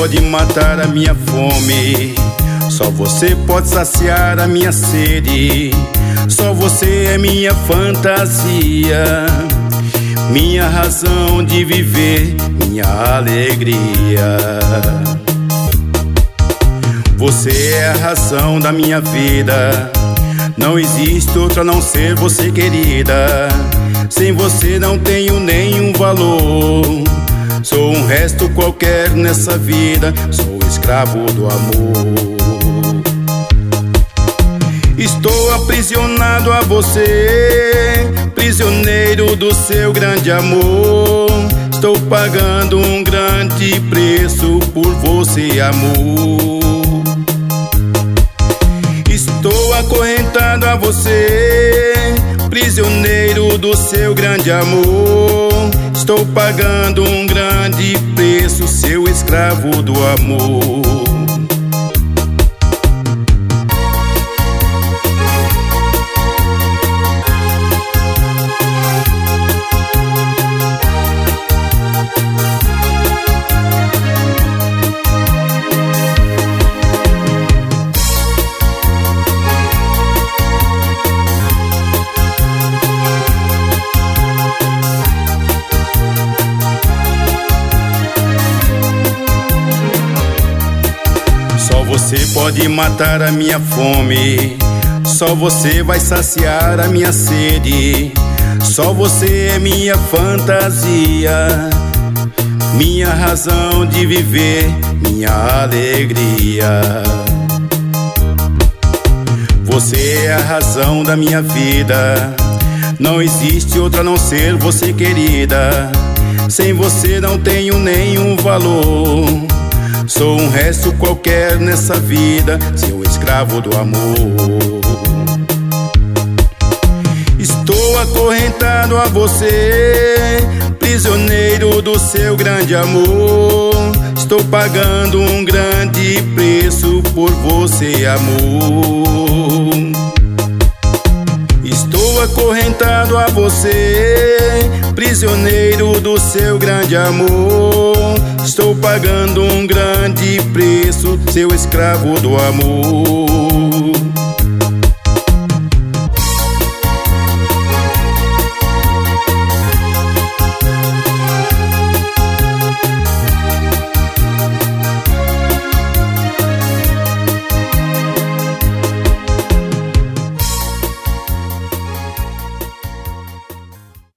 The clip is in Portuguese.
pode matar a minha fome, só você pode saciar a minha sede. Só você é minha fantasia, minha razão de viver, minha alegria. Você é a razão da minha vida, não existe outra a não ser você, querida. Sem você não tenho nenhum valor, sou um resto qualquer nessa vida, sou escravo do amor. Estou aprisionado a você, prisioneiro do seu grande amor. Estou pagando um grande preço por você, amor. Estou acorrentado a você, prisioneiro do seu grande amor. Estou pagando um grande preço, seu escravo do amor. Você pode matar a minha fome, só você vai saciar a minha sede. Só você é minha fantasia, minha razão de viver, minha alegria. Você é a razão da minha vida, não existe outra a não ser você, querida. Sem você não tenho nenhum valor, sou um resto qualquer nessa vida, seu escravo do amor. Estou acorrentado a você, prisioneiro do seu grande amor. Estou pagando um grande preço por você, amor. Estou acorrentado a você, prisioneiro do seu grande amor. Estou pagando um grande preço, seu escravo do amor.